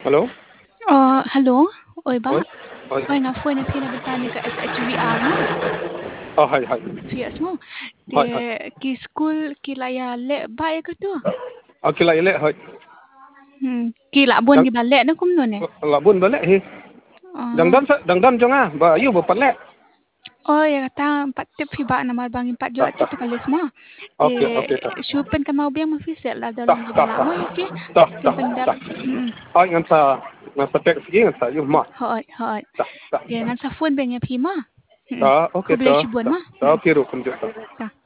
Halo? Hello, oi ba? Oi? Oi. Oi nga phone na phina betani ka SHVR mo. Hay hay. Fias mo. Te Hay hay. ki school ki laya le ba ka tu. Kila ile hay. Ki labon Dang di balik na kum no ne. labun balik hi. Uh, Dangdan jonga ba ayu ba pale. oh ya kata empat tip fi ba na mal bang empat jo Tak ati tak. tu kalis mo. Te Okey okey tak. shupen ka mau biang mafisel la Tak dalam di tak bala tak. mo yuki. Tak Te tak pendal. tak. Ay ngan sa tek sige ngan sa yu ma. Hoi hoi. Tak tak. Te ngan sa phone beng ya pi mo. Ta Ko okey beli ta. shibon Ta mo. ta kiru kun ta. Ta.